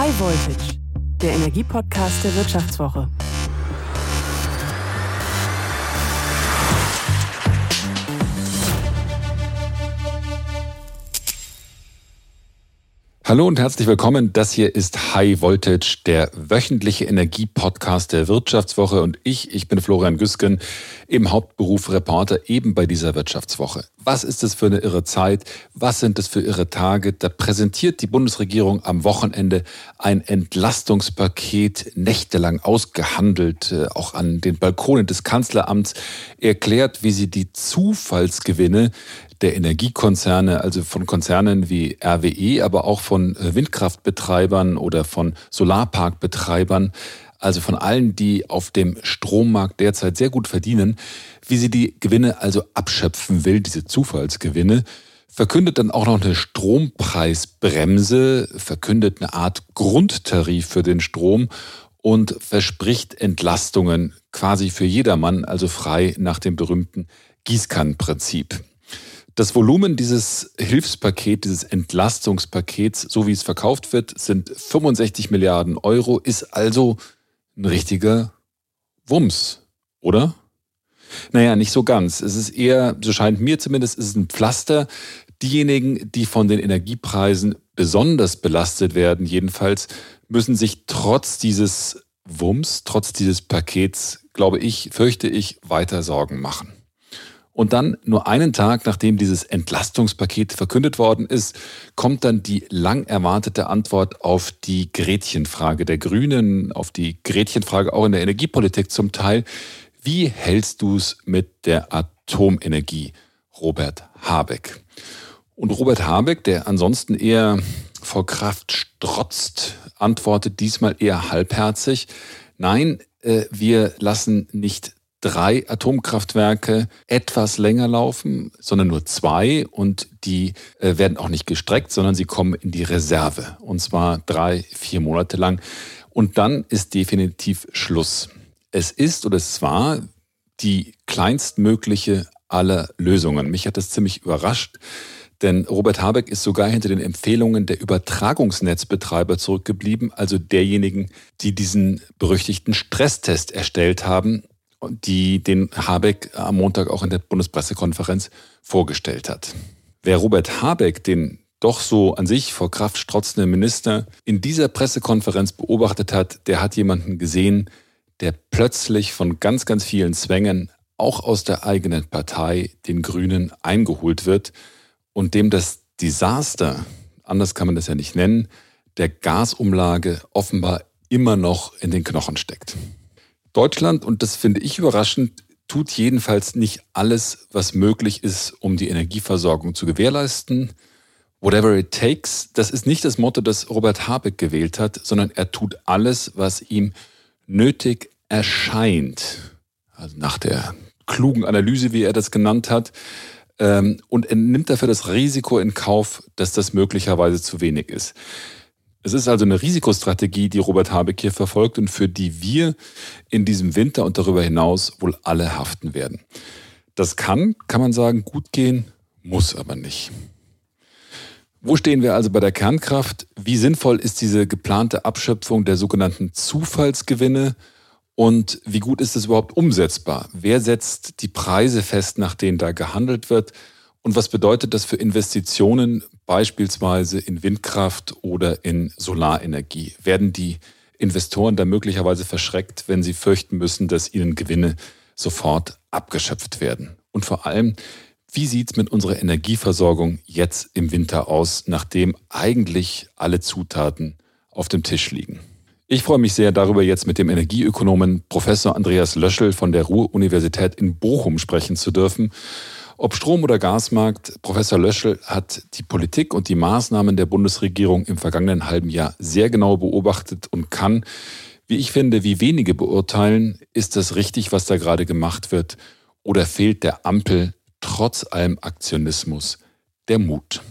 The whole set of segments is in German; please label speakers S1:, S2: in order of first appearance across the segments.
S1: High Voltage, der Energiepodcast der Wirtschaftswoche.
S2: Hallo und herzlich willkommen. Das hier ist High Voltage, der wöchentliche Energiepodcast der Wirtschaftswoche. Und ich bin Florian Güsken, im Hauptberuf Reporter eben bei dieser Wirtschaftswoche. Was ist das für eine irre Zeit? Was sind das für irre Tage? Da präsentiert die Bundesregierung am Wochenende ein Entlastungspaket, nächtelang ausgehandelt, auch an den Balkonen des Kanzleramts, erklärt, wie sie die Zufallsgewinne der Energiekonzerne, also von Konzernen wie RWE, aber auch von Windkraftbetreibern oder von Solarparkbetreibern, also von allen, die auf dem Strommarkt derzeit sehr gut verdienen, wie sie die Gewinne also abschöpfen will, diese Zufallsgewinne, verkündet dann auch noch eine Strompreisbremse, verkündet eine Art Grundtarif für den Strom und verspricht Entlastungen quasi für jedermann, also frei nach dem berühmten Gießkannenprinzip. Das Volumen dieses Hilfspakets, dieses Entlastungspakets, so wie es verkauft wird, sind 65 Milliarden Euro, ist also ein richtiger Wumms, oder? Naja, nicht so ganz. Es ist eher, so scheint mir zumindest, es ist ein Pflaster. Diejenigen, die von den Energiepreisen besonders belastet werden, jedenfalls, müssen sich trotz dieses Wumms, trotz dieses Pakets, fürchte ich, weiter Sorgen machen. Und dann, nur einen Tag nachdem dieses Entlastungspaket verkündet worden ist, kommt dann die lang erwartete Antwort auf die Gretchenfrage der Grünen, auf die Gretchenfrage auch in der Energiepolitik zum Teil. Wie hältst du es mit der Atomenergie, Robert Habeck? Und Robert Habeck, der ansonsten eher vor Kraft strotzt, antwortet diesmal eher halbherzig. Nein, wir lassen nicht 3 Atomkraftwerke etwas länger laufen, sondern nur 2 und die werden auch nicht gestreckt, sondern sie kommen in die Reserve und zwar 3-4 Monate lang und dann ist definitiv Schluss. Es ist oder es war die kleinstmögliche aller Lösungen. Mich hat das ziemlich überrascht, denn Robert Habeck ist sogar hinter den Empfehlungen der Übertragungsnetzbetreiber zurückgeblieben, also derjenigen, die diesen berüchtigten Stresstest erstellt haben, die den Habeck am Montag auch in der Bundespressekonferenz vorgestellt hat. Wer Robert Habeck, den doch so an sich vor Kraft strotzenden Minister, in dieser Pressekonferenz beobachtet hat, der hat jemanden gesehen, der plötzlich von ganz, ganz vielen Zwängen, auch aus der eigenen Partei, den Grünen, eingeholt wird und dem das Desaster, anders kann man das ja nicht nennen, der Gasumlage offenbar immer noch in den Knochen steckt. Deutschland, und das finde ich überraschend, tut jedenfalls nicht alles, was möglich ist, um die Energieversorgung zu gewährleisten. Whatever it takes, das ist nicht das Motto, das Robert Habeck gewählt hat, sondern er tut alles, was ihm nötig erscheint. Also nach der klugen Analyse, wie er das genannt hat. Und er nimmt dafür das Risiko in Kauf, dass das möglicherweise zu wenig ist. Es ist also eine Risikostrategie, die Robert Habeck hier verfolgt und für die wir in diesem Winter und darüber hinaus wohl alle haften werden. Das kann man sagen, gut gehen, muss aber nicht. Wo stehen wir also bei der Kernkraft? Wie sinnvoll ist diese geplante Abschöpfung der sogenannten Zufallsgewinne und wie gut ist es überhaupt umsetzbar? Wer setzt die Preise fest, nach denen da gehandelt wird? Und was bedeutet das für Investitionen, beispielsweise in Windkraft oder in Solarenergie? Werden die Investoren da möglicherweise verschreckt, wenn sie fürchten müssen, dass ihnen Gewinne sofort abgeschöpft werden? Und vor allem, wie sieht es mit unserer Energieversorgung jetzt im Winter aus, nachdem eigentlich alle Zutaten auf dem Tisch liegen? Ich freue mich sehr, darüber jetzt mit dem Energieökonomen Professor Andreas Löschel von der Ruhr-Universität in Bochum sprechen zu dürfen. Ob Strom- oder Gasmarkt, Professor Löschel hat die Politik und die Maßnahmen der Bundesregierung im vergangenen halben Jahr sehr genau beobachtet und kann, wie ich finde, wie wenige beurteilen, ist das richtig, was da gerade gemacht wird, oder fehlt der Ampel trotz allem Aktionismus der Mut?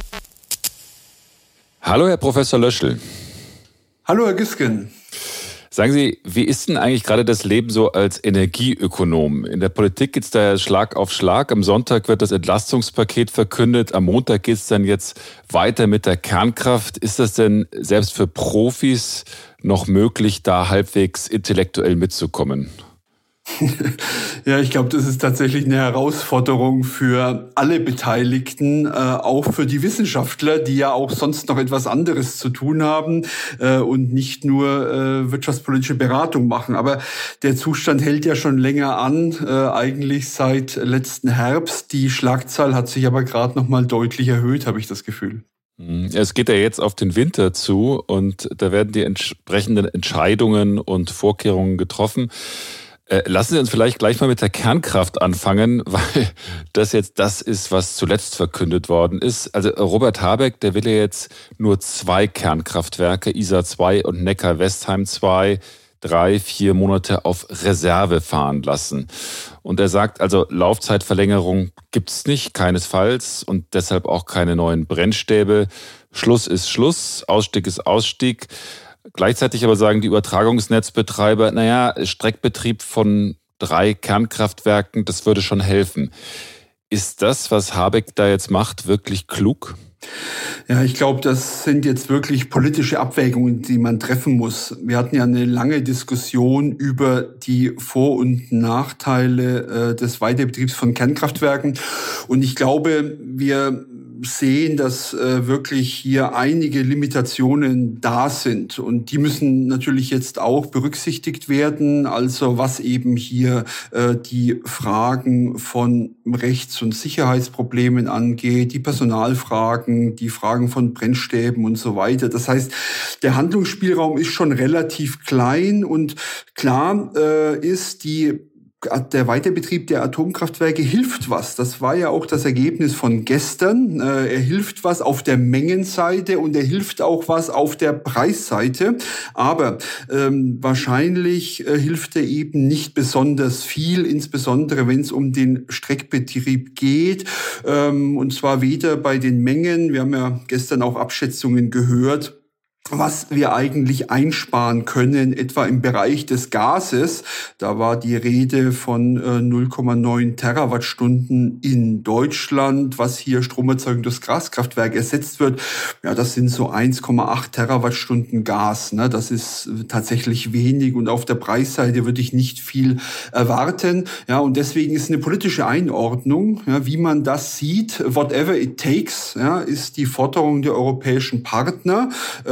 S2: Hallo, Herr Professor Löschel.
S3: Hallo, Herr Güsken.
S2: Sagen Sie, wie ist denn eigentlich gerade das Leben so als Energieökonom? In der Politik geht es da ja Schlag auf Schlag. Am Sonntag wird das Entlastungspaket verkündet. Am Montag geht es dann jetzt weiter mit der Kernkraft. Ist das denn selbst für Profis noch möglich, da halbwegs intellektuell mitzukommen?
S3: Ja, ich glaube, das ist tatsächlich eine Herausforderung für alle Beteiligten, auch für die Wissenschaftler, die ja auch sonst noch etwas anderes zu tun haben und nicht nur wirtschaftspolitische Beratung machen. Aber der Zustand hält ja schon länger an, eigentlich seit letzten Herbst. Die Schlagzahl hat sich aber gerade noch mal deutlich erhöht, habe ich das Gefühl.
S2: Es geht ja jetzt auf den Winter zu und da werden die entsprechenden Entscheidungen und Vorkehrungen getroffen. Lassen Sie uns vielleicht gleich mal mit der Kernkraft anfangen, weil das jetzt das ist, was zuletzt verkündet worden ist. Also Robert Habeck, der will ja jetzt nur 2 Kernkraftwerke, Isar 2 und Neckar-Westheim 2, 3-4 Monate auf Reserve fahren lassen. Und er sagt also, Laufzeitverlängerung gibt's nicht, keinesfalls, und deshalb auch keine neuen Brennstäbe. Schluss ist Schluss, Ausstieg ist Ausstieg. Gleichzeitig aber sagen die Übertragungsnetzbetreiber, Streckbetrieb von 3 Kernkraftwerken, das würde schon helfen. Ist das, was Habeck da jetzt macht, wirklich klug?
S3: Ja, ich glaube, das sind jetzt wirklich politische Abwägungen, die man treffen muss. Wir hatten ja eine lange Diskussion über die Vor- und Nachteile des Weiterbetriebs von Kernkraftwerken. Und ich glaube, wir sehen, dass wirklich hier einige Limitationen da sind. Und die müssen natürlich jetzt auch berücksichtigt werden. Also was eben hier die Fragen von Rechts- und Sicherheitsproblemen angeht, die Personalfragen, die Fragen von Brennstäben und so weiter. Das heißt, der Handlungsspielraum ist schon relativ klein und klar ist, der Weiterbetrieb der Atomkraftwerke hilft was. Das war ja auch das Ergebnis von gestern. Er hilft was auf der Mengenseite und er hilft auch was auf der Preisseite. Aber wahrscheinlich hilft er eben nicht besonders viel, insbesondere wenn es um den Streckbetrieb geht. Und zwar weder bei den Mengen, wir haben ja gestern auch Abschätzungen gehört, was wir eigentlich einsparen können, etwa im Bereich des Gases. Da war die Rede von 0,9 Terawattstunden in Deutschland, was hier Stromerzeugung durch Gaskraftwerk ersetzt wird. Ja, das sind so 1,8 Terawattstunden Gas. Ne? Das ist tatsächlich wenig und auf der Preisseite würde ich nicht viel erwarten. Ja, und deswegen ist eine politische Einordnung, ja, wie man das sieht. Whatever it takes, ja, ist die Forderung der europäischen Partner.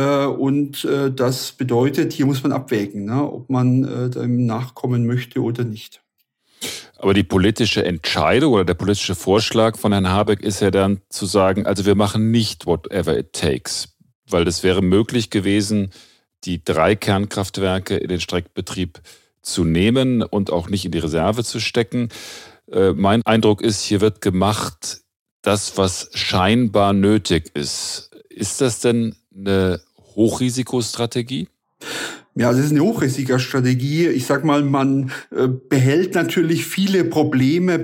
S3: Und das bedeutet, hier muss man abwägen, ne, ob man dem nachkommen möchte oder nicht.
S2: Aber die politische Entscheidung oder der politische Vorschlag von Herrn Habeck ist ja dann zu sagen, also wir machen nicht whatever it takes. Weil das wäre möglich gewesen, die 3 Kernkraftwerke in den Streckbetrieb zu nehmen und auch nicht in die Reserve zu stecken. Mein Eindruck ist, hier wird gemacht, das, was scheinbar nötig ist. Ist das denn eine Hochrisikostrategie?
S3: Ja, das ist eine Hochrisikostrategie. Ich sag mal, man behält natürlich viele Probleme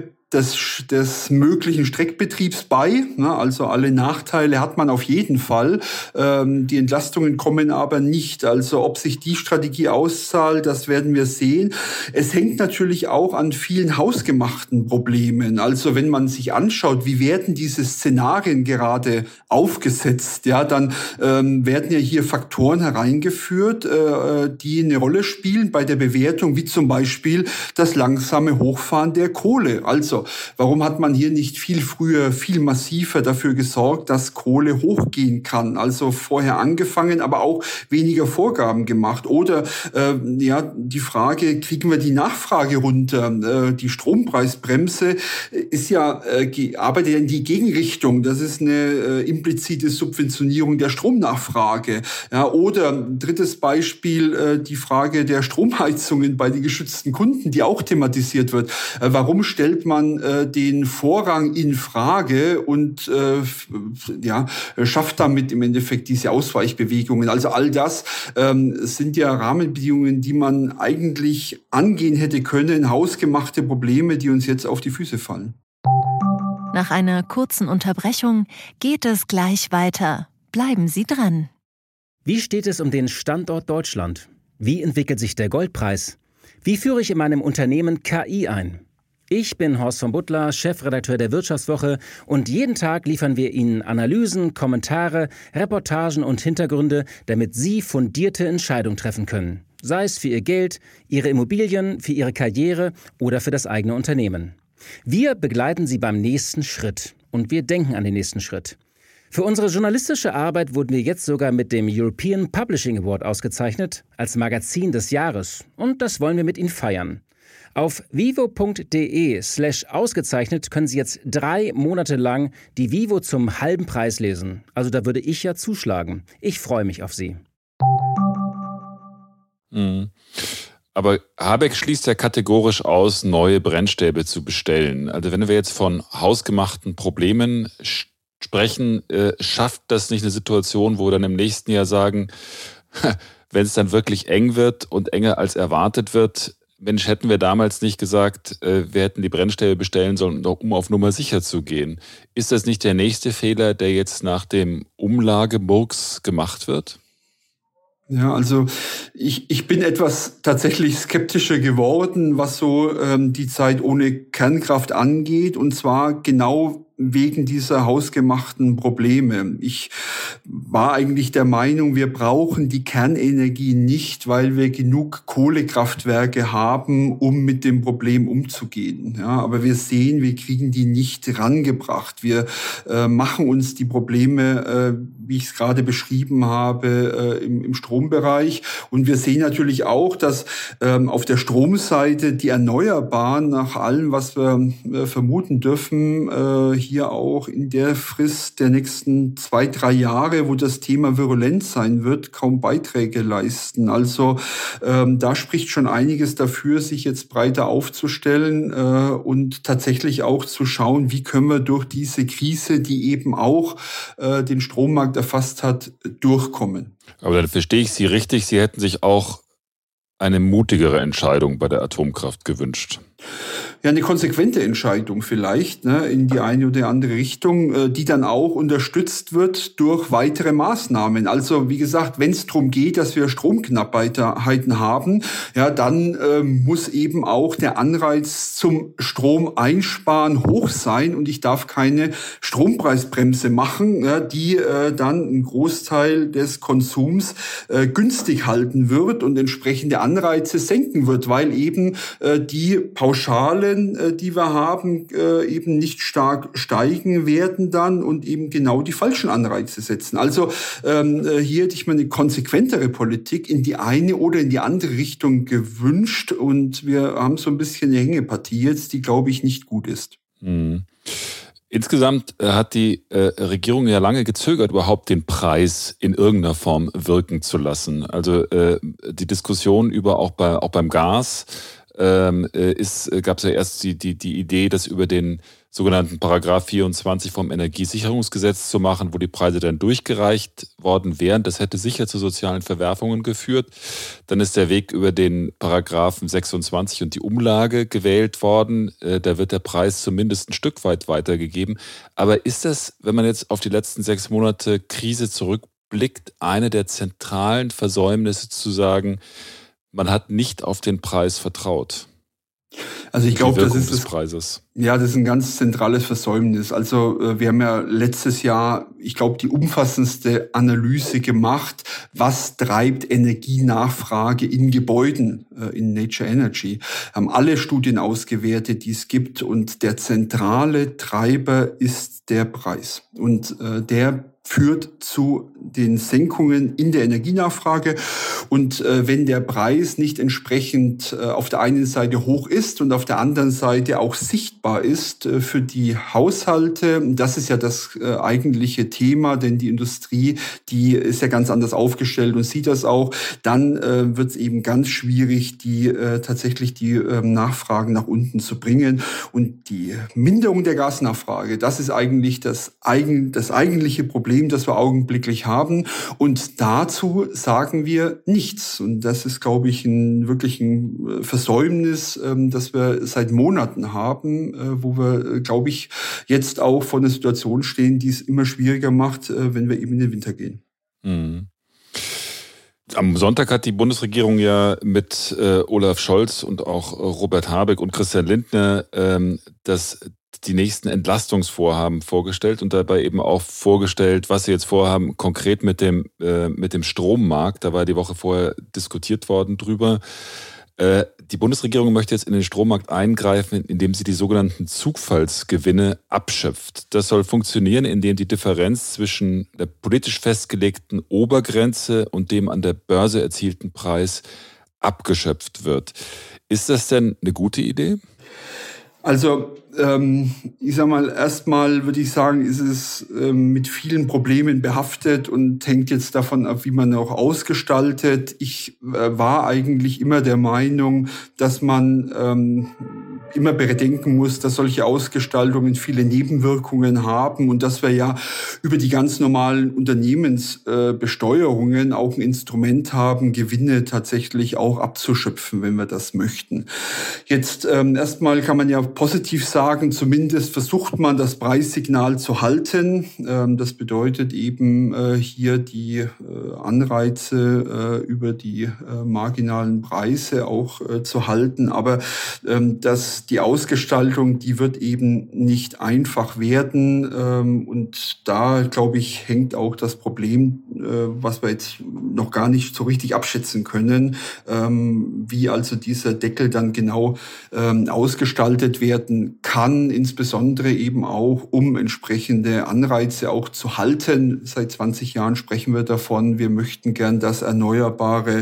S3: des möglichen Streckbetriebs bei. Also alle Nachteile hat man auf jeden Fall. Die Entlastungen kommen aber nicht. Also ob sich die Strategie auszahlt, das werden wir sehen. Es hängt natürlich auch an vielen hausgemachten Problemen. Also wenn man sich anschaut, wie werden diese Szenarien gerade aufgesetzt, ja, dann werden ja hier Faktoren hereingeführt, die eine Rolle spielen bei der Bewertung, wie zum Beispiel das langsame Hochfahren der Kohle. Also warum hat man hier nicht viel früher, viel massiver dafür gesorgt, dass Kohle hochgehen kann? Also vorher angefangen, aber auch weniger Vorgaben gemacht. Oder die Frage, kriegen wir die Nachfrage runter? Die Strompreisbremse ist ja arbeitet ja in die Gegenrichtung. Das ist eine implizite Subventionierung der Stromnachfrage. Ja, oder drittes Beispiel, die Frage der Stromheizungen bei den geschützten Kunden, die auch thematisiert wird. Warum stellt man den Vorrang in Frage und schafft damit im Endeffekt diese Ausweichbewegungen? Also all das sind ja Rahmenbedingungen, die man eigentlich angehen hätte können, hausgemachte Probleme, die uns jetzt auf die Füße fallen.
S4: Nach einer kurzen Unterbrechung geht es gleich weiter. Bleiben Sie dran.
S5: Wie steht es um den Standort Deutschland? Wie entwickelt sich der Goldpreis? Wie führe ich in meinem Unternehmen KI ein? Ich bin Horst von Butler, Chefredakteur der Wirtschaftswoche und jeden Tag liefern wir Ihnen Analysen, Kommentare, Reportagen und Hintergründe, damit Sie fundierte Entscheidungen treffen können. Sei es für Ihr Geld, Ihre Immobilien, für Ihre Karriere oder für das eigene Unternehmen. Wir begleiten Sie beim nächsten Schritt und wir denken an den nächsten Schritt. Für unsere journalistische Arbeit wurden wir jetzt sogar mit dem European Publishing Award ausgezeichnet als Magazin des Jahres und das wollen wir mit Ihnen feiern. Auf vivo.de/ausgezeichnet können Sie jetzt 3 Monate lang die Vivo zum halben Preis lesen. Also da würde ich ja zuschlagen. Ich freue mich auf Sie.
S2: Aber Habeck schließt ja kategorisch aus, neue Brennstäbe zu bestellen. Also wenn wir jetzt von hausgemachten Problemen sprechen, schafft das nicht eine Situation, wo wir dann im nächsten Jahr sagen, wenn es dann wirklich eng wird und enger als erwartet wird, Mensch, hätten wir damals nicht gesagt, wir hätten die Brennstäbe bestellen sollen, um auf Nummer sicher zu gehen. Ist das nicht der nächste Fehler, der jetzt nach dem Umlagemurks gemacht wird?
S3: Ja, also ich bin etwas tatsächlich skeptischer geworden, was so die Zeit ohne Kernkraft angeht, und zwar genau wegen dieser hausgemachten Probleme. Ich war eigentlich der Meinung, wir brauchen die Kernenergie nicht, weil wir genug Kohlekraftwerke haben, um mit dem Problem umzugehen. Ja, aber wir sehen, wir kriegen die nicht rangebracht. Wir machen uns die Probleme, wie ich es gerade beschrieben habe, im Strombereich. Und wir sehen natürlich auch, dass auf der Stromseite die Erneuerbaren nach allem, was wir vermuten dürfen, hier auch in der Frist der nächsten 2-3 Jahre, wo das Thema virulent sein wird, kaum Beiträge leisten. Also da spricht schon einiges dafür, sich jetzt breiter aufzustellen und tatsächlich auch zu schauen, wie können wir durch diese Krise, die eben auch den Strommarkt erfasst hat, durchkommen. Aber
S2: dann verstehe ich Sie richtig, Sie hätten sich auch eine mutigere Entscheidung bei der Atomkraft gewünscht.
S3: Ja, eine konsequente Entscheidung vielleicht, in die eine oder andere Richtung, die dann auch unterstützt wird durch weitere Maßnahmen. Also wie gesagt, wenn es darum geht, dass wir Stromknappheiten haben, ja, dann muss eben auch der Anreiz zum Strom einsparen hoch sein und ich darf keine Strompreisbremse machen, ja, die dann einen Großteil des Konsums günstig halten wird und entsprechende Anreize senken wird, weil eben die Pauschalen, die wir haben, eben nicht stark steigen werden dann und eben genau die falschen Anreize setzen. Also hier hätte ich mir eine konsequentere Politik in die eine oder in die andere Richtung gewünscht und wir haben so ein bisschen eine Hängepartie jetzt, die, glaube ich, nicht gut ist.
S2: Insgesamt hat die Regierung ja lange gezögert, überhaupt den Preis in irgendeiner Form wirken zu lassen. Also die Diskussion über auch beim Gas gab es ja erst die Idee, das über den sogenannten Paragraph 24 vom Energiesicherungsgesetz zu machen, wo die Preise dann durchgereicht worden wären. Das hätte sicher zu sozialen Verwerfungen geführt. Dann ist der Weg über den Paragraphen 26 und die Umlage gewählt worden. Da wird der Preis zumindest ein Stück weit weitergegeben. Aber ist das, wenn man jetzt auf die letzten 6 Monate Krise zurückblickt, eine der zentralen Versäumnisse zu sagen, man hat nicht auf den Preis vertraut?
S3: Also ich glaube, das ist
S2: des Preises.
S3: Ja, das ist ein ganz zentrales Versäumnis. Also wir haben ja letztes Jahr, ich glaube, die umfassendste Analyse gemacht, was treibt Energienachfrage in Gebäuden, in Nature Energy. Haben alle Studien ausgewertet, die es gibt, und der zentrale Treiber ist der Preis. Und der führt zu den Senkungen in der Energienachfrage. Und wenn der Preis nicht entsprechend auf der einen Seite hoch ist und auf der anderen Seite auch sichtbar ist für die Haushalte, das ist ja das eigentliche Thema, denn die Industrie, die ist ja ganz anders aufgestellt und sieht das auch, dann wird es eben ganz schwierig, tatsächlich die Nachfragen nach unten zu bringen. Und die Minderung der Gasnachfrage, das ist eigentlich das eigentliche Problem, das wir augenblicklich haben. Und dazu sagen wir nichts. Und das ist, glaube ich, wirklich ein Versäumnis, das wir seit Monaten haben, wo wir, glaube ich, jetzt auch vor einer Situation stehen, die es immer schwieriger macht, wenn wir eben in den Winter gehen.
S2: Mhm. Am Sonntag hat die Bundesregierung ja mit Olaf Scholz und auch Robert Habeck und Christian Lindner die nächsten Entlastungsvorhaben vorgestellt und dabei eben auch vorgestellt, was sie jetzt vorhaben, konkret mit dem Strommarkt. Da war die Woche vorher diskutiert worden drüber. Die Bundesregierung möchte jetzt in den Strommarkt eingreifen, indem sie die sogenannten Zugfallsgewinne abschöpft. Das soll funktionieren, indem die Differenz zwischen der politisch festgelegten Obergrenze und dem an der Börse erzielten Preis abgeschöpft wird. Ist das denn eine gute Idee?
S3: Also ich sag mal, erstmal würde ich sagen, ist es mit vielen Problemen behaftet und hängt jetzt davon ab, wie man auch ausgestaltet. Ich war eigentlich immer der Meinung, dass man immer bedenken muss, dass solche Ausgestaltungen viele Nebenwirkungen haben und dass wir ja über die ganz normalen Unternehmensbesteuerungen auch ein Instrument haben, Gewinne tatsächlich auch abzuschöpfen, wenn wir das möchten. Jetzt erstmal kann man ja positiv sagen, zumindest versucht man, das Preissignal zu halten. Das bedeutet eben hier die Anreize über die marginalen Preise auch zu halten. Aber die Ausgestaltung, die wird eben nicht einfach werden. Und da, glaube ich, hängt auch das Problem, was wir jetzt noch gar nicht so richtig abschätzen können, wie also dieser Deckel dann genau ausgestaltet werden kann, insbesondere eben auch, um entsprechende Anreize auch zu halten. Seit 20 Jahren sprechen wir davon, wir möchten gern, dass Erneuerbare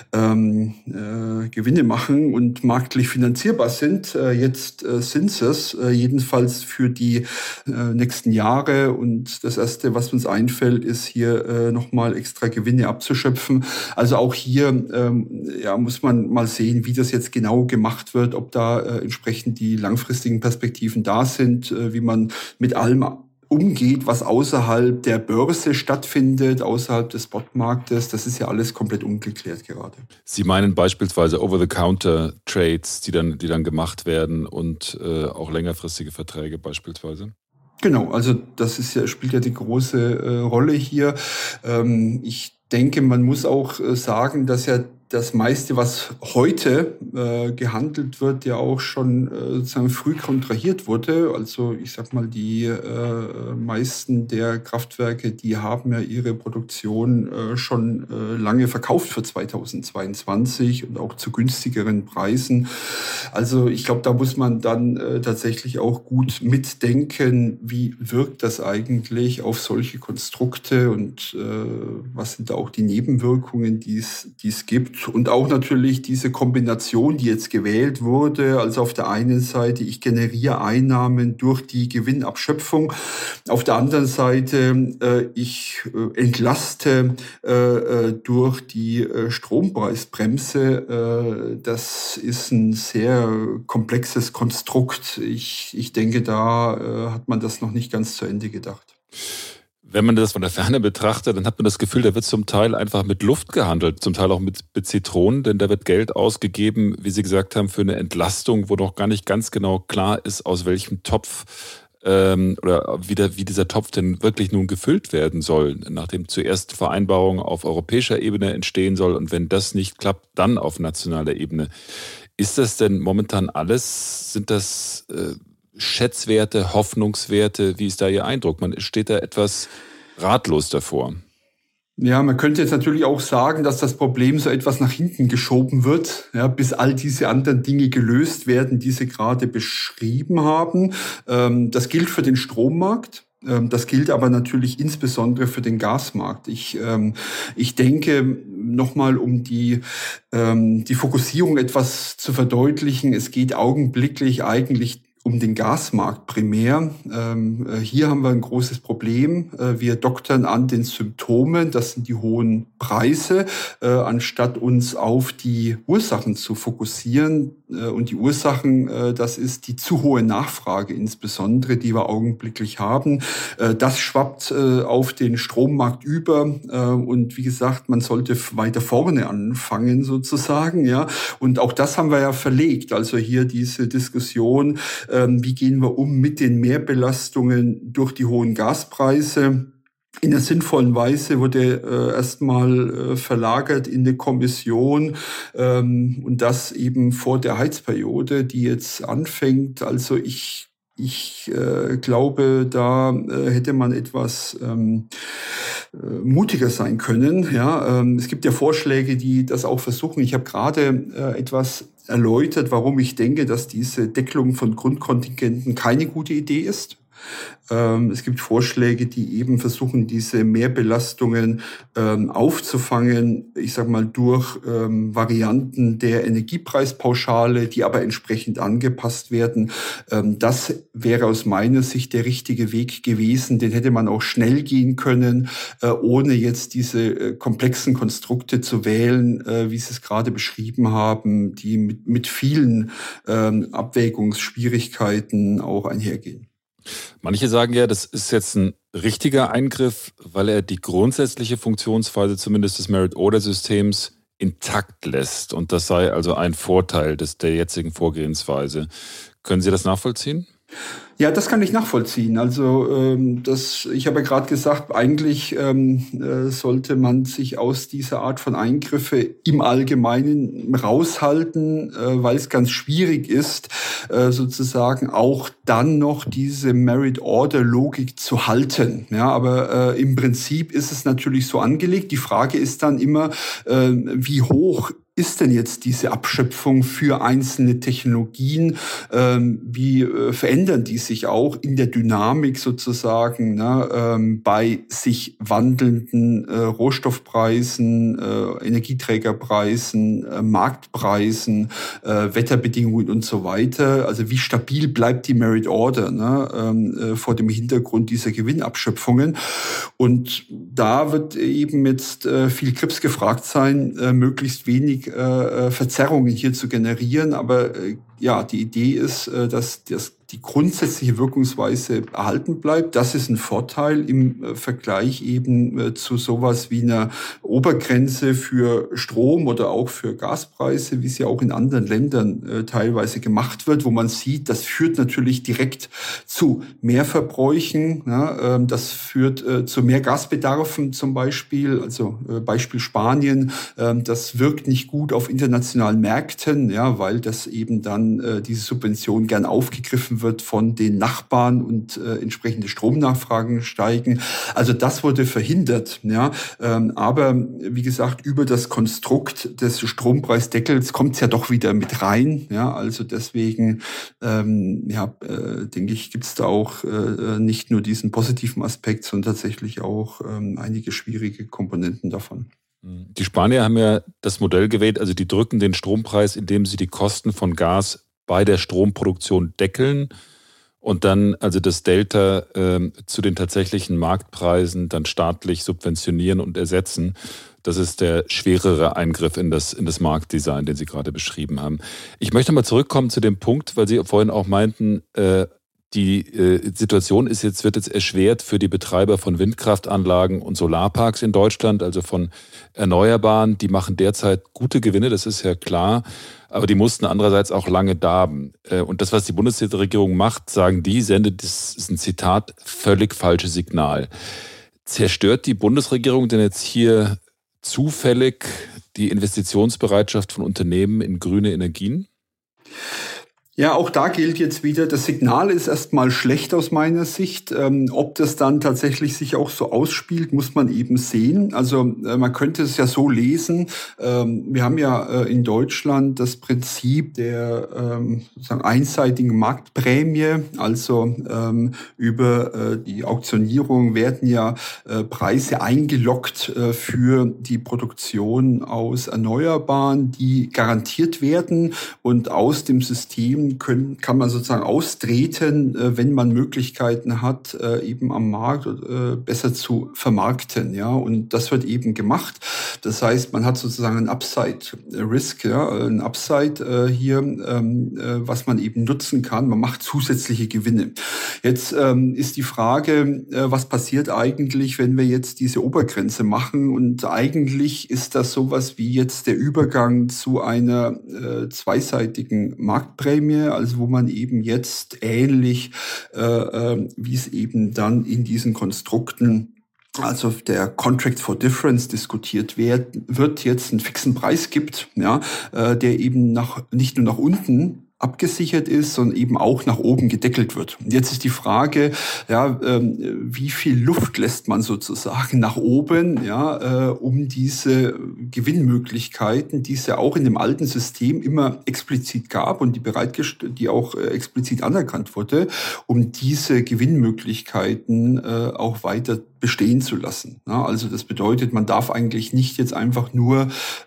S3: Gewinne machen und marktlich finanzierbar sind. Jetzt sind es, jedenfalls für die nächsten Jahre. Und das Erste, was uns einfällt, ist hier nochmal extra Gewinne abzuschöpfen. Also auch hier muss man mal sehen, wie das jetzt genau gemacht wird, ob da entsprechend die langfristigen Perspektiven da sind, wie man mit allem umgeht, was außerhalb der Börse stattfindet, außerhalb des Spotmarktes. Das ist ja alles komplett ungeklärt gerade.
S2: Sie meinen beispielsweise Over-the-Counter-Trades, die dann gemacht werden und auch längerfristige Verträge beispielsweise?
S3: Genau, also das spielt ja die große Rolle hier. Ich denke, man muss auch sagen, dass ja das meiste, was heute gehandelt wird, ja auch schon sozusagen früh kontrahiert wurde. Also ich sag mal, die meisten der Kraftwerke, die haben ja ihre Produktion schon lange verkauft für 2022 und auch zu günstigeren Preisen. Also ich glaube, da muss man dann tatsächlich auch gut mitdenken, wie wirkt das eigentlich auf solche Konstrukte und was sind da auch die Nebenwirkungen, die es gibt. Und auch natürlich diese Kombination, die jetzt gewählt wurde. Also auf der einen Seite, ich generiere Einnahmen durch die Gewinnabschöpfung. Auf der anderen Seite, ich entlaste durch die Strompreisbremse. Das ist ein sehr komplexes Konstrukt. Ich denke, da hat man das noch nicht ganz zu Ende gedacht.
S2: Wenn man das von der Ferne betrachtet, dann hat man das Gefühl, da wird zum Teil einfach mit Luft gehandelt, zum Teil auch mit Zitronen, denn da wird Geld ausgegeben, wie Sie gesagt haben, für eine Entlastung, wo noch gar nicht ganz genau klar ist, aus welchem Topf oder wie dieser Topf denn wirklich nun gefüllt werden soll, nachdem zuerst Vereinbarungen auf europäischer Ebene entstehen soll und wenn das nicht klappt, dann auf nationaler Ebene. Ist das denn momentan alles, sind das Schätzwerte, Hoffnungswerte? Wie ist da Ihr Eindruck? Man steht da etwas ratlos davor.
S3: Ja, man könnte jetzt natürlich auch sagen, dass das Problem so etwas nach hinten geschoben wird, ja, bis all diese anderen Dinge gelöst werden, die Sie gerade beschrieben haben. Das gilt für den Strommarkt. Das gilt aber natürlich insbesondere für den Gasmarkt. Ich denke, nochmal um die Fokussierung etwas zu verdeutlichen, es geht augenblicklich eigentlich um den Gasmarkt primär. Hier haben wir ein großes Problem. Wir doktern an den Symptomen, das sind die hohen Preise, anstatt uns auf die Ursachen zu fokussieren. Und die Ursachen, das ist die zu hohe Nachfrage insbesondere, die wir augenblicklich haben. Das schwappt auf den Strommarkt über. Und wie gesagt, man sollte weiter vorne anfangen sozusagen. Ja. Und auch das haben wir ja verlegt. Also hier diese Diskussion, wie gehen wir um mit den Mehrbelastungen durch die hohen Gaspreise? in einer sinnvollen Weise wurde erstmal verlagert in eine Kommission und das eben vor der Heizperiode, die jetzt anfängt. Also ich glaube, da hätte man etwas mutiger sein können. Ja, es gibt ja Vorschläge, die das auch versuchen. Ich habe gerade etwas erläutert, warum ich denke, dass diese Deckelung von Grundkontingenten keine gute Idee ist. Es gibt Vorschläge, die eben versuchen, diese Mehrbelastungen aufzufangen, ich sag mal durch Varianten der Energiepreispauschale, die aber entsprechend angepasst werden. Das wäre aus meiner Sicht der richtige Weg gewesen. Den hätte man auch schnell gehen können, ohne jetzt diese komplexen Konstrukte zu wählen, wie Sie es gerade beschrieben haben, die mit vielen Abwägungsschwierigkeiten auch einhergehen.
S2: Manche sagen ja, das ist jetzt ein richtiger Eingriff, weil er die grundsätzliche Funktionsweise zumindest des Merit-Order-Systems intakt lässt. Und das sei also ein Vorteil der jetzigen Vorgehensweise. Können Sie das nachvollziehen?
S3: Ja, das kann ich nachvollziehen. Also ich habe ja gerade gesagt, eigentlich sollte man sich aus dieser Art von Eingriffe im Allgemeinen raushalten, weil es ganz schwierig ist, sozusagen auch dann noch diese Merit-Order-Logik zu halten. Ja, aber im Prinzip ist es natürlich so angelegt. Die Frage ist dann immer, wie hoch ist denn jetzt diese Abschöpfung für einzelne Technologien? Wie verändern die sich auch in der Dynamik sozusagen bei sich wandelnden Rohstoffpreisen, Energieträgerpreisen, Marktpreisen, Wetterbedingungen und so weiter? Also wie stabil bleibt die Merit Order vor dem Hintergrund dieser Gewinnabschöpfungen? Und da wird eben jetzt viel Grips gefragt sein, möglichst wenig Verzerrungen hier zu generieren. Aber die Idee ist, dass die grundsätzliche Wirkungsweise erhalten bleibt. Das ist ein Vorteil im Vergleich eben zu sowas wie einer Obergrenze für Strom oder auch für Gaspreise, wie es ja auch in anderen Ländern teilweise gemacht wird, wo man sieht, das führt natürlich direkt zu Mehrverbräuchen. Ja, das führt zu mehr Gasbedarfen zum Beispiel, also Beispiel Spanien. Das wirkt nicht gut auf internationalen Märkten, ja, weil das eben dann diese Subvention gern aufgegriffen wird von den Nachbarn und entsprechende Stromnachfragen steigen. Also das wurde verhindert. Ja. Aber wie gesagt, über das Konstrukt des Strompreisdeckels kommt es ja doch wieder mit rein. Ja. Also deswegen denke ich, gibt es da auch nicht nur diesen positiven Aspekt, sondern tatsächlich auch einige schwierige Komponenten davon.
S2: Die Spanier haben ja das Modell gewählt, also die drücken den Strompreis, indem sie die Kosten von Gas bei der Stromproduktion deckeln und dann also das Delta zu den tatsächlichen Marktpreisen dann staatlich subventionieren und ersetzen. Das ist der schwerere Eingriff in das Marktdesign, den Sie gerade beschrieben haben. Ich möchte mal zurückkommen zu dem Punkt, weil Sie vorhin auch meinten, die Situation wird jetzt erschwert für die Betreiber von Windkraftanlagen und Solarparks in Deutschland, also von Erneuerbaren. Die machen derzeit gute Gewinne, das ist ja klar, aber die mussten andererseits auch lange darben. Und das, was die Bundesregierung macht, sagen die, sendet, das ist ein Zitat, völlig falsches Signal. Zerstört die Bundesregierung denn jetzt hier zufällig die Investitionsbereitschaft von Unternehmen in grüne Energien?
S3: Ja, auch da gilt jetzt wieder, das Signal ist erstmal schlecht aus meiner Sicht. Ob das dann tatsächlich sich auch so ausspielt, muss man eben sehen. Also man könnte es ja so lesen. Wir haben ja in Deutschland das Prinzip der sozusagen einseitigen Marktprämie. Also über die Auktionierung werden ja Preise eingeloggt für die Produktion aus Erneuerbaren, die garantiert werden und aus dem System kann man sozusagen austreten, wenn man Möglichkeiten hat, eben am Markt besser zu vermarkten. Ja, und das wird eben gemacht. Das heißt, man hat sozusagen einen Upside-Risk, ja, ein Upside hier, was man eben nutzen kann. Man macht zusätzliche Gewinne. Jetzt ist die Frage, was passiert eigentlich, wenn wir jetzt diese Obergrenze machen? Und eigentlich ist das sowas wie jetzt der Übergang zu einer zweiseitigen Marktprämie, also wo man eben jetzt ähnlich, wie es eben dann in diesen Konstrukten also der Contract for Difference diskutiert wird, jetzt einen fixen Preis gibt, ja, der eben nicht nur nach unten abgesichert ist, sondern eben auch nach oben gedeckelt wird. Und jetzt ist die Frage, ja, wie viel Luft lässt man sozusagen nach oben, ja, um diese Gewinnmöglichkeiten, die es ja auch in dem alten System immer explizit gab und die auch explizit anerkannt wurde, um diese Gewinnmöglichkeiten auch weiter bestehen zu lassen. Ja, also das bedeutet, man darf eigentlich nicht jetzt einfach nur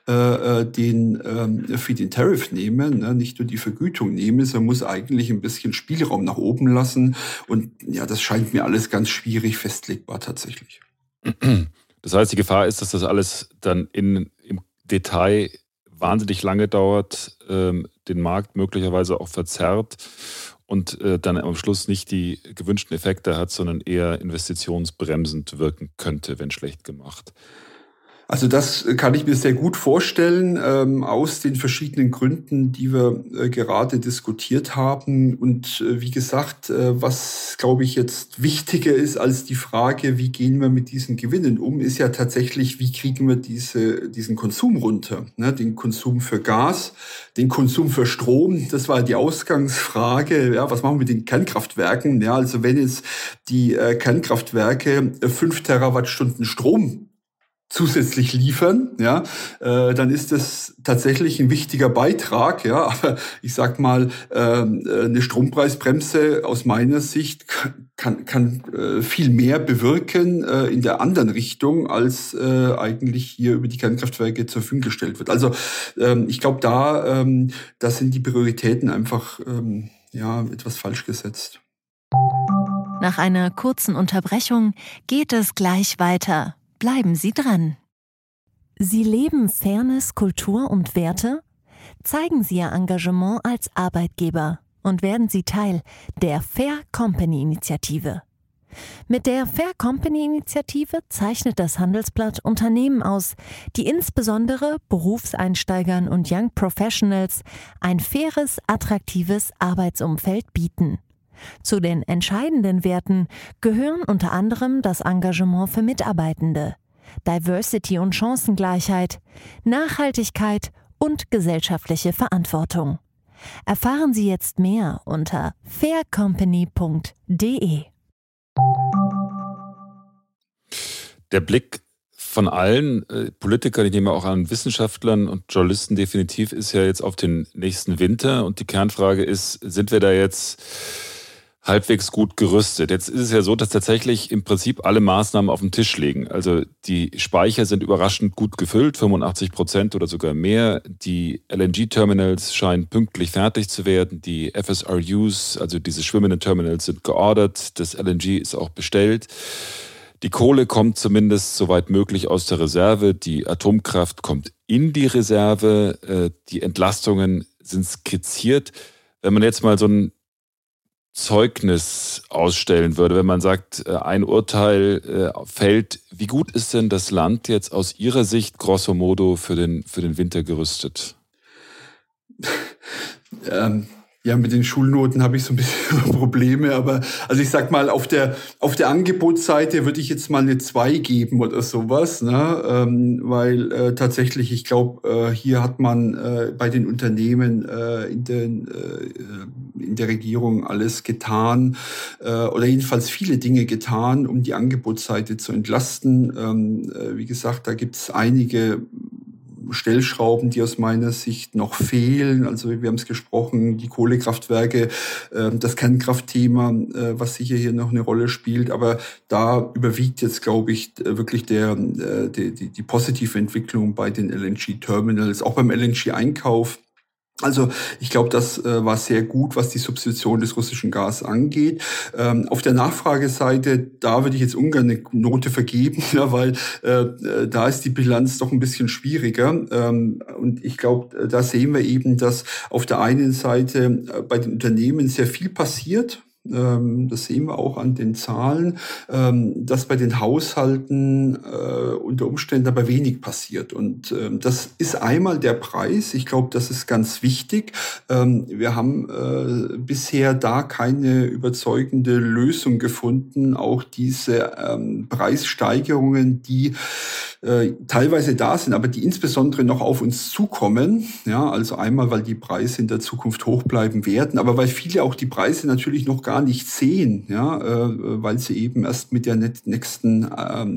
S3: den Feed-in Tariff nehmen, ne, nicht nur die Vergütung nehmen, sondern muss eigentlich ein bisschen Spielraum nach oben lassen. Und ja, das scheint mir alles ganz schwierig festlegbar tatsächlich.
S2: Das heißt, die Gefahr ist, dass das alles dann im Detail wahnsinnig lange dauert, den Markt möglicherweise auch verzerrt und dann am Schluss nicht die gewünschten Effekte hat, sondern eher investitionsbremsend wirken könnte, wenn schlecht gemacht.
S3: Also das kann ich mir sehr gut vorstellen, aus den verschiedenen Gründen, die wir gerade diskutiert haben. Und wie gesagt, was, glaube ich, jetzt wichtiger ist als die Frage, wie gehen wir mit diesen Gewinnen um, ist ja tatsächlich, wie kriegen wir diesen Konsum runter, ne? Den Konsum für Gas, den Konsum für Strom. Das war die Ausgangsfrage. Ja, was machen wir mit den Kernkraftwerken? Ja, also wenn jetzt die Kernkraftwerke 5 Terawattstunden Strom zusätzlich liefern, ja, dann ist das tatsächlich ein wichtiger Beitrag, ja, aber ich sag mal, eine Strompreisbremse aus meiner Sicht kann viel mehr bewirken in der anderen Richtung, als eigentlich hier über die Kernkraftwerke zur Verfügung gestellt wird. Also ich glaube, da sind die Prioritäten einfach etwas falsch gesetzt.
S4: Nach einer kurzen Unterbrechung geht es gleich weiter. Bleiben Sie dran. Sie leben Fairness, Kultur und Werte? Zeigen Sie Ihr Engagement als Arbeitgeber und werden Sie Teil der Fair Company Initiative. Mit der Fair Company Initiative zeichnet das Handelsblatt Unternehmen aus, die insbesondere Berufseinsteigern und Young Professionals ein faires, attraktives Arbeitsumfeld bieten. Zu den entscheidenden Werten gehören unter anderem das Engagement für Mitarbeitende, Diversity und Chancengleichheit, Nachhaltigkeit und gesellschaftliche Verantwortung. Erfahren Sie jetzt mehr unter faircompany.de.
S2: Der Blick von allen Politikern, ich nehme auch an Wissenschaftlern und Journalisten definitiv, ist ja jetzt auf den nächsten Winter. Und die Kernfrage ist, sind wir da jetzt halbwegs gut gerüstet? Jetzt ist es ja so, dass tatsächlich im Prinzip alle Maßnahmen auf dem Tisch liegen. Also die Speicher sind überraschend gut gefüllt, 85% oder sogar mehr. Die LNG-Terminals scheinen pünktlich fertig zu werden. Die FSRUs, also diese schwimmenden Terminals, sind geordert. Das LNG ist auch bestellt. Die Kohle kommt zumindest soweit möglich aus der Reserve. Die Atomkraft kommt in die Reserve. Die Entlastungen sind skizziert. Wenn man jetzt mal so ein Zeugnis ausstellen würde, wenn man sagt, ein Urteil fällt, wie gut ist denn das Land jetzt aus Ihrer Sicht grosso modo für den Winter gerüstet?
S3: Ja, mit den Schulnoten habe ich so ein bisschen Probleme, aber also ich sag mal, auf der Angebotsseite würde ich jetzt mal eine 2 geben oder sowas, ne? Weil tatsächlich, ich glaube, hier hat man bei den Unternehmen in der Regierung alles getan oder jedenfalls viele Dinge getan, um die Angebotsseite zu entlasten. Wie gesagt, da gibt es einige Stellschrauben, die aus meiner Sicht noch fehlen. Also wir haben es gesprochen, die Kohlekraftwerke, das Kernkraftthema, was sicher hier noch eine Rolle spielt. Aber da überwiegt jetzt, glaube ich, wirklich die positive Entwicklung bei den LNG-Terminals, auch beim LNG-Einkauf. Also ich glaube, das war sehr gut, was die Substitution des russischen Gas angeht. Auf der Nachfrageseite, da würde ich jetzt ungern eine Note vergeben, ja, weil da ist die Bilanz doch ein bisschen schwieriger. Und ich glaube, da sehen wir eben, dass auf der einen Seite bei den Unternehmen sehr viel passiert. das sehen wir auch an den Zahlen, dass bei den Haushalten unter Umständen aber wenig passiert. Und das ist einmal der Preis. Ich glaube, das ist ganz wichtig. Wir haben bisher da keine überzeugende Lösung gefunden. Auch diese Preissteigerungen, die teilweise da sind, aber die insbesondere noch auf uns zukommen. Ja, also einmal, weil die Preise in der Zukunft hoch bleiben werden, aber weil viele auch die Preise natürlich noch gar nicht sehen, ja, weil sie eben erst mit der nächsten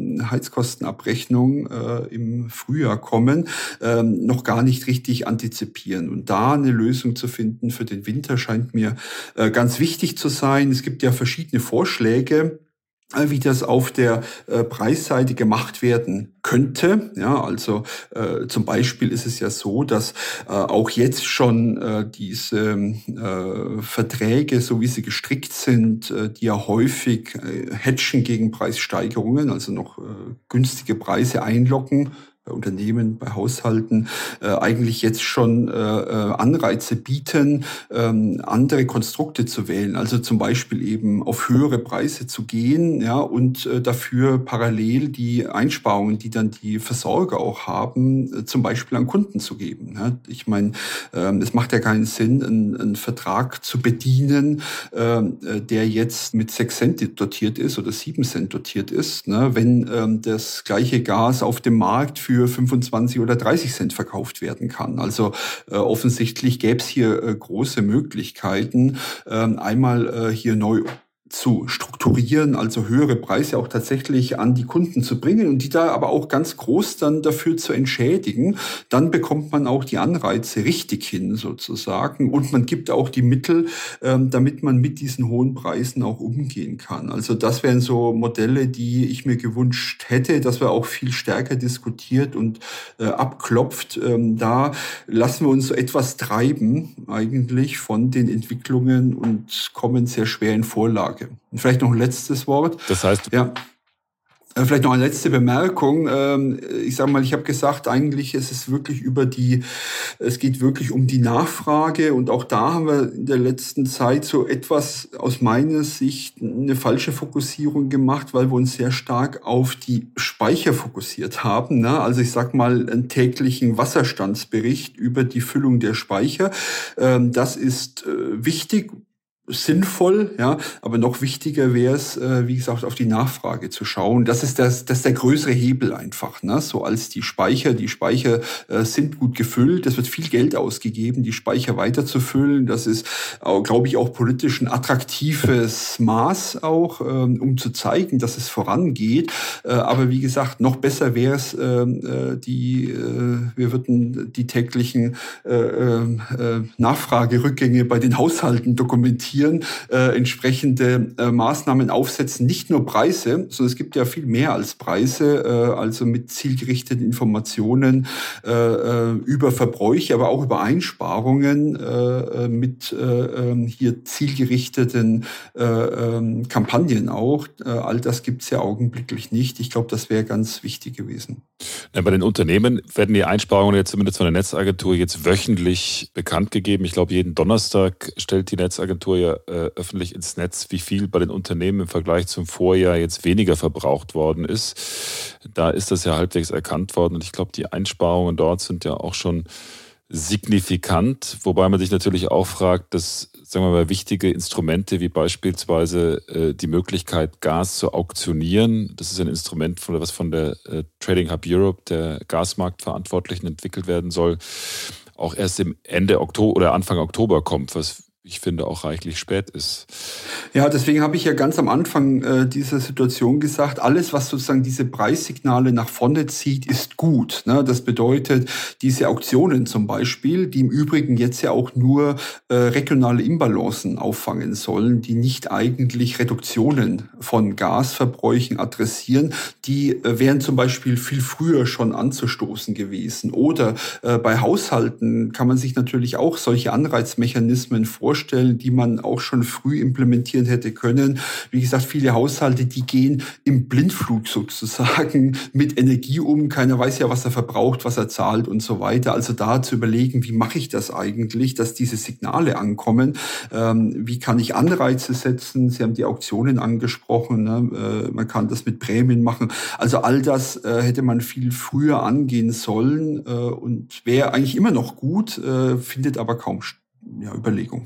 S3: Heizkostenabrechnung im Frühjahr kommen, noch gar nicht richtig antizipieren. Und da eine Lösung zu finden für den Winter scheint mir ganz wichtig zu sein. Es gibt ja verschiedene Vorschläge, wie das auf der Preisseite gemacht werden könnte. Ja, also zum Beispiel ist es ja so, dass auch jetzt schon diese Verträge, so wie sie gestrickt sind, die ja häufig hedgen gegen Preissteigerungen, also noch günstige Preise einlocken, bei Unternehmen, bei Haushalten, eigentlich jetzt schon Anreize bieten, andere Konstrukte zu wählen. Also zum Beispiel eben auf höhere Preise zu gehen, ja, und dafür parallel die Einsparungen, die dann die Versorger auch haben, zum Beispiel an Kunden zu geben. Ja. Ich meine, es macht ja keinen Sinn, einen Vertrag zu bedienen, der jetzt mit 6 Cent dotiert ist oder 7 Cent dotiert ist, ne, wenn das gleiche Gas auf dem Markt für 25 oder 30 Cent verkauft werden kann. Also offensichtlich gäbe es hier große Möglichkeiten, einmal hier neu zu strukturieren, also höhere Preise auch tatsächlich an die Kunden zu bringen und die da aber auch ganz groß dann dafür zu entschädigen. Dann bekommt man auch die Anreize richtig hin sozusagen und man gibt auch die Mittel, damit man mit diesen hohen Preisen auch umgehen kann. Also das wären so Modelle, die ich mir gewünscht hätte, dass wir auch viel stärker diskutiert und abklopft. Da lassen wir uns so etwas treiben eigentlich von den Entwicklungen und kommen sehr schwer in Vorlage. Und vielleicht noch ein letztes Wort.
S2: Das heißt,
S3: ja. Vielleicht noch eine letzte Bemerkung. Ich sage mal, ich habe gesagt, eigentlich ist es wirklich es geht wirklich um die Nachfrage und auch da haben wir in der letzten Zeit so etwas aus meiner Sicht eine falsche Fokussierung gemacht, weil wir uns sehr stark auf die Speicher fokussiert haben. Ne? Also ich sage mal, einen täglichen Wasserstandsbericht über die Füllung der Speicher. Das ist wichtig, sinnvoll, ja, aber noch wichtiger wäre es, wie gesagt, auf die Nachfrage zu schauen. Das ist der größere Hebel einfach, ne? So als die Speicher sind gut gefüllt, es wird viel Geld ausgegeben, die Speicher weiterzufüllen. Das ist, glaube ich, auch politisch ein attraktives Maß auch, um zu zeigen, dass es vorangeht. Aber wie gesagt, noch besser wäre es, wir würden die täglichen Nachfragerückgänge bei den Haushalten dokumentieren, entsprechende Maßnahmen aufsetzen, nicht nur Preise, sondern es gibt ja viel mehr als Preise, also mit zielgerichteten Informationen über Verbräuche, aber auch über Einsparungen, mit hier zielgerichteten Kampagnen auch. All das gibt es ja augenblicklich nicht. Ich glaube, das wäre ganz wichtig gewesen.
S2: Ja, bei den Unternehmen werden die Einsparungen jetzt zumindest von der Netzagentur jetzt wöchentlich bekannt gegeben. Ich glaube, jeden Donnerstag stellt die Netzagentur ja öffentlich ins Netz, wie viel bei den Unternehmen im Vergleich zum Vorjahr jetzt weniger verbraucht worden ist. Da ist das ja halbwegs erkannt worden und ich glaube, die Einsparungen dort sind ja auch schon signifikant, wobei man sich natürlich auch fragt, dass, sagen wir mal, wichtige Instrumente wie beispielsweise die Möglichkeit, Gas zu auktionieren, das ist ein Instrument, was von der Trading Hub Europe, der Gasmarktverantwortlichen, entwickelt werden soll, auch erst im Ende Oktober oder Anfang Oktober kommt, was ich finde auch reichlich spät ist.
S3: Ja, deswegen habe ich ja ganz am Anfang dieser Situation gesagt, alles, was sozusagen diese Preissignale nach vorne zieht, ist gut. Ne? Das bedeutet, diese Auktionen zum Beispiel, die im Übrigen jetzt ja auch nur regionale Imbalancen auffangen sollen, die nicht eigentlich Reduktionen von Gasverbräuchen adressieren, die wären zum Beispiel viel früher schon anzustoßen gewesen. Oder bei Haushalten kann man sich natürlich auch solche Anreizmechanismen vorstellen, vorstellen, die man auch schon früh implementieren hätte können. Wie gesagt, viele Haushalte, die gehen im Blindflug sozusagen mit Energie um. Keiner weiß ja, was er verbraucht, was er zahlt und so weiter. Also da zu überlegen, wie mache ich das eigentlich, dass diese Signale ankommen? Wie kann ich Anreize setzen? Sie haben die Auktionen angesprochen. Ne? Man kann das mit Prämien machen. Also all das hätte man viel früher angehen sollen und wäre eigentlich immer noch gut, findet aber kaum Überlegung.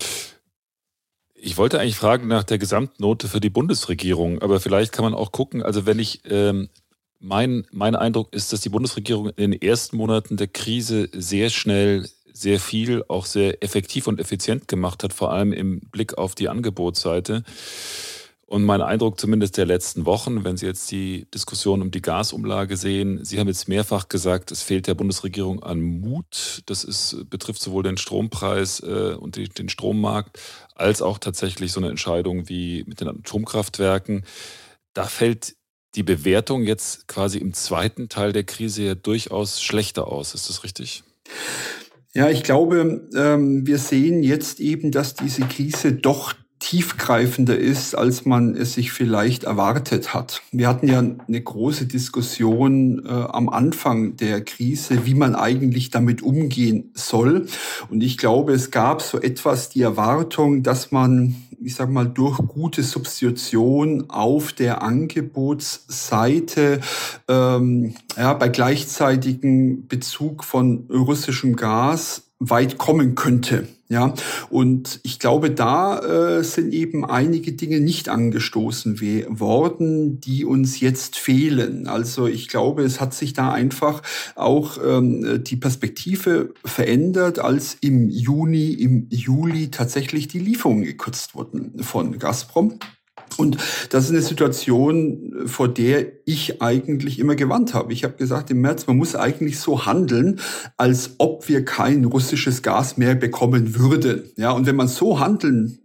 S2: Ich wollte eigentlich fragen nach der Gesamtnote für die Bundesregierung, aber vielleicht kann man auch gucken, also wenn ich, mein Eindruck ist, dass die Bundesregierung in den ersten Monaten der Krise sehr schnell, sehr viel, auch sehr effektiv und effizient gemacht hat, vor allem im Blick auf die Angebotsseite. Und mein Eindruck zumindest der letzten Wochen, wenn Sie jetzt die Diskussion um die Gasumlage sehen, Sie haben jetzt mehrfach gesagt, es fehlt der Bundesregierung an Mut. Das betrifft sowohl den Strompreis und den Strommarkt, als auch tatsächlich so eine Entscheidung wie mit den Atomkraftwerken. Da fällt die Bewertung jetzt quasi im zweiten Teil der Krise ja durchaus schlechter aus. Ist das richtig?
S3: Ja, ich glaube, wir sehen jetzt eben, dass diese Krise doch tiefgreifender ist, als man es sich vielleicht erwartet hat. Wir hatten ja eine große Diskussion am Anfang der Krise, wie man eigentlich damit umgehen soll. Und ich glaube, es gab so etwas die Erwartung, dass man, ich sag mal, durch gute Substitution auf der Angebotsseite bei gleichzeitigem Bezug von russischem Gas weit kommen könnte. Ja, und ich glaube, da sind eben einige Dinge nicht angestoßen worden, die uns jetzt fehlen. Also ich glaube, es hat sich da einfach auch die Perspektive verändert, als im Juli tatsächlich die Lieferungen gekürzt wurden von Gazprom. Und das ist eine Situation, vor der ich eigentlich immer gewarnt habe. Ich habe gesagt im März, man muss eigentlich so handeln, als ob wir kein russisches Gas mehr bekommen würden. Ja, und wenn man so handeln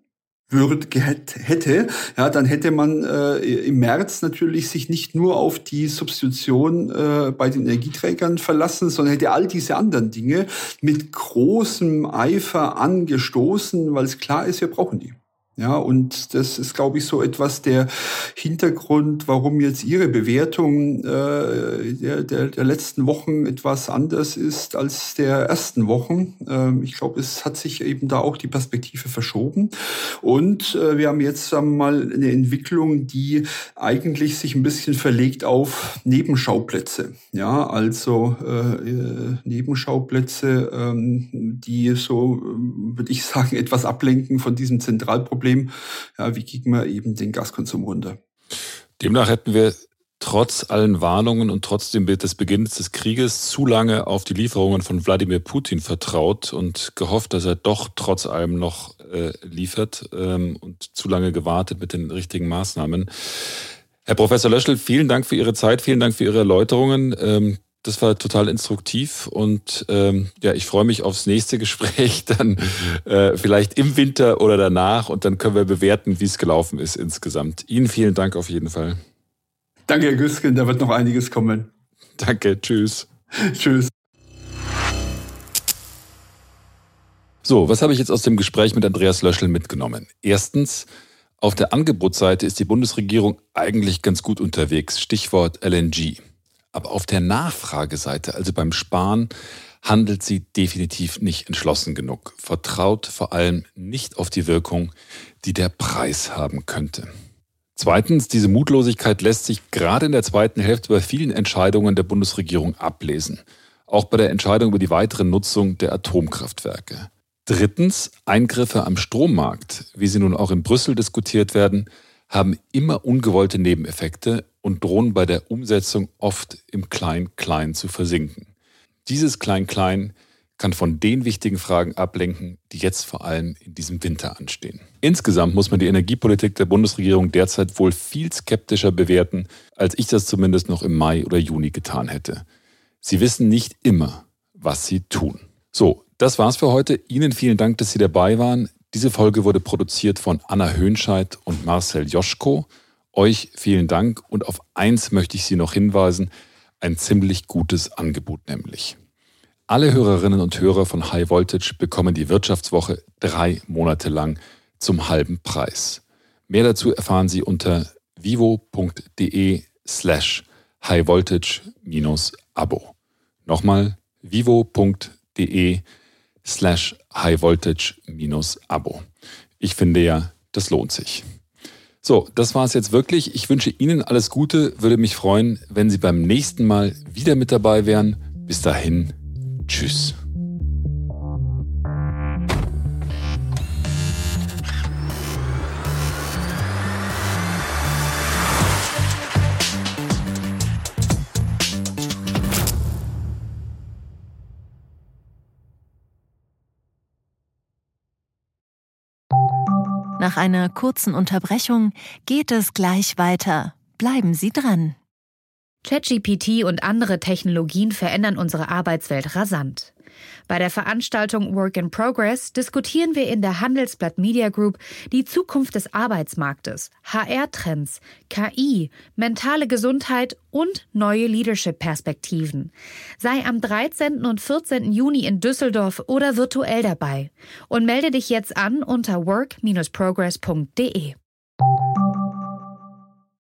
S3: hätte, ja, dann hätte man im März natürlich sich nicht nur auf die Substitution bei den Energieträgern verlassen, sondern hätte all diese anderen Dinge mit großem Eifer angestoßen, weil es klar ist, wir brauchen die. Ja, und das ist, glaube ich, so etwas der Hintergrund, warum jetzt Ihre Bewertung der letzten Wochen etwas anders ist als der ersten Wochen. Ich glaube, es hat sich eben da auch die Perspektive verschoben. Und wir haben jetzt mal eine Entwicklung, die eigentlich sich ein bisschen verlegt auf Nebenschauplätze. Ja, also Nebenschauplätze, die so, würde ich sagen, etwas ablenken von diesem Zentralproblem. Ja, wie kriegen wir eben den Gaskonsum runter?
S2: Demnach hätten wir trotz allen Warnungen und trotzdem des Beginns des Krieges zu lange auf die Lieferungen von Wladimir Putin vertraut und gehofft, dass er doch trotz allem noch liefert und zu lange gewartet mit den richtigen Maßnahmen. Herr Professor Löschel, vielen Dank für Ihre Zeit, vielen Dank für Ihre Erläuterungen. Das war total instruktiv und ich freue mich aufs nächste Gespräch, dann vielleicht im Winter oder danach und dann können wir bewerten, wie es gelaufen ist insgesamt. Ihnen vielen Dank auf jeden Fall.
S3: Danke, Herr Güsken, da wird noch einiges kommen.
S2: Danke, tschüss.
S3: Tschüss.
S2: So, was habe ich jetzt aus dem Gespräch mit Andreas Löschel mitgenommen? Erstens, auf der Angebotsseite ist die Bundesregierung eigentlich ganz gut unterwegs, Stichwort LNG. Aber auf der Nachfrageseite, also beim Sparen, handelt sie definitiv nicht entschlossen genug. Vertraut vor allem nicht auf die Wirkung, die der Preis haben könnte. Zweitens, diese Mutlosigkeit lässt sich gerade in der zweiten Hälfte bei vielen Entscheidungen der Bundesregierung ablesen. Auch bei der Entscheidung über die weitere Nutzung der Atomkraftwerke. Drittens, Eingriffe am Strommarkt, wie sie nun auch in Brüssel diskutiert werden, haben immer ungewollte Nebeneffekte und drohen bei der Umsetzung oft im Klein-Klein zu versinken. Dieses Klein-Klein kann von den wichtigen Fragen ablenken, die jetzt vor allem in diesem Winter anstehen. Insgesamt muss man die Energiepolitik der Bundesregierung derzeit wohl viel skeptischer bewerten, als ich das zumindest noch im Mai oder Juni getan hätte. Sie wissen nicht immer, was sie tun. So, das war's für heute. Ihnen vielen Dank, dass Sie dabei waren. Diese Folge wurde produziert von Anna Höhnscheid und Marcel Joschko. Euch vielen Dank und auf eins möchte ich Sie noch hinweisen, ein ziemlich gutes Angebot nämlich. Alle Hörerinnen und Hörer von High Voltage bekommen die Wirtschaftswoche 3 Monate lang zum halben Preis. Mehr dazu erfahren Sie unter vivo.de/highvoltage-abo. Nochmal vivo.de/highvoltage-abo. Ich finde ja, das lohnt sich. So, das war es jetzt wirklich. Ich wünsche Ihnen alles Gute, würde mich freuen, wenn Sie beim nächsten Mal wieder mit dabei wären. Bis dahin, tschüss.
S4: Nach einer kurzen Unterbrechung geht es gleich weiter. Bleiben Sie dran.
S6: ChatGPT und andere Technologien verändern unsere Arbeitswelt rasant. Bei der Veranstaltung Work in Progress diskutieren wir in der Handelsblatt Media Group die Zukunft des Arbeitsmarktes, HR-Trends, KI, mentale Gesundheit und neue Leadership-Perspektiven. Sei am 13. und 14. Juni in Düsseldorf oder virtuell dabei und melde dich jetzt an unter work-progress.de.